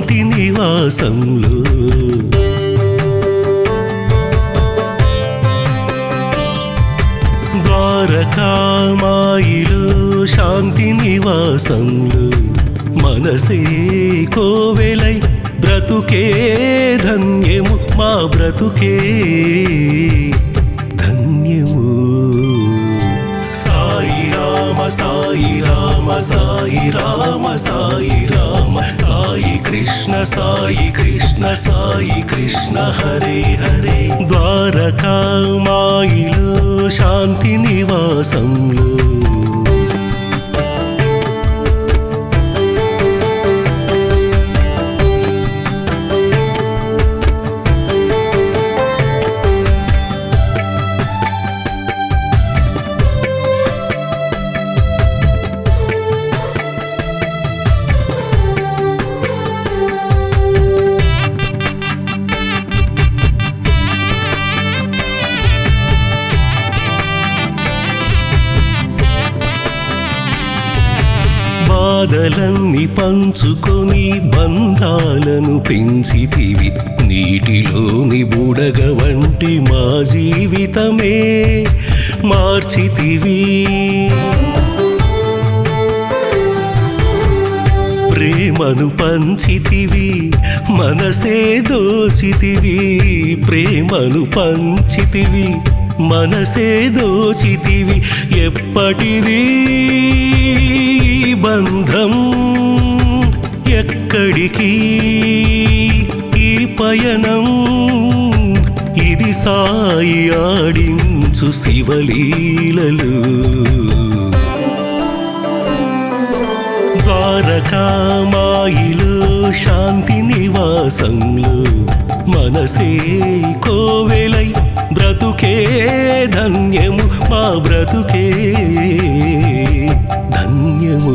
శాంతి నివాసంలో ద్వారకామాయిలో శాంతి నివాసంలో మనసే కోవెలై బ్రతుకే ధన్యము మా బ్రతుకే ధన్యము సాయి రామ సాయి రామ సాయి రామ సాయి రామ సాయి కృష్ణ సాయి కృష్ణ హరే హరే ద్వారకామాయిలో శాంతి నివాసంలో బాధలన్నీ పంచుకొని బంధాలను పెంచితివి నీటిలోని బుడగ వంటి మా జీవితమే మార్చితివి ప్రేమను పంచితివి మనసే దోచితివి ప్రేమను పంచితివి మనసే దోచితివి ఎప్పటిది బంధం ఎక్కడికి ఈ పయనం ఇది సాయి ఆడించు శివలీలలు ద్వారకామాయిలో శాంతి నివాసంలో మనసే కోవెలై బ్రతుకే ధన్యము మా బ్రతుకే ధన్యము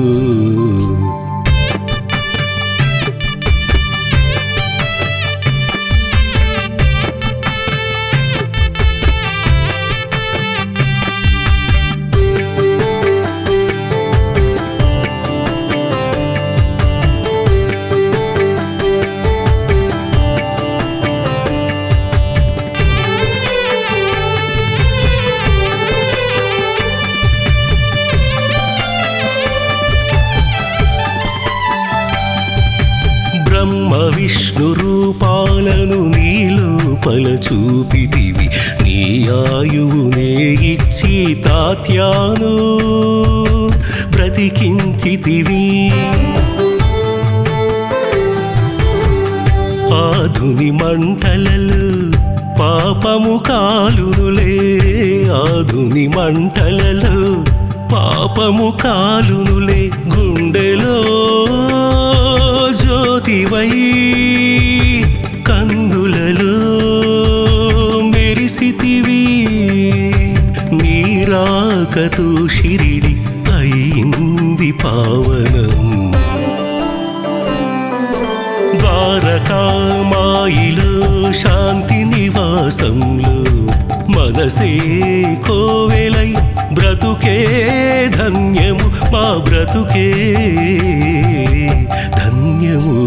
బ్రహ్మ విష్ణు రూపాలను నీలోపల చూపితివి నీ ఆయువునే ఇచ్చి తాత్యాను బ్రతికించితివి ఆధుని మంటలలో పాపము కాలునులే ఆధుని మంటలలో పాపము కాలునులే గుండెలో జ్యోతివై కందులలో మెరిసితివి నీరాకతో షిరిడి అయింది పావనం ద్వారకామాయిలో శాంతి నివాసంలో మనసే కోవెలై బ్రతుకే ధన్యము మా బ్రతుకే ధన్యము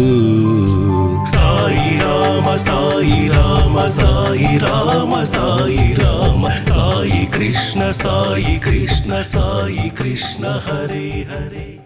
సాయి రామ సాయి రామ సాయి రామ సాయి రామ సాయి కృష్ణ సాయి కృష్ణ హరే హరే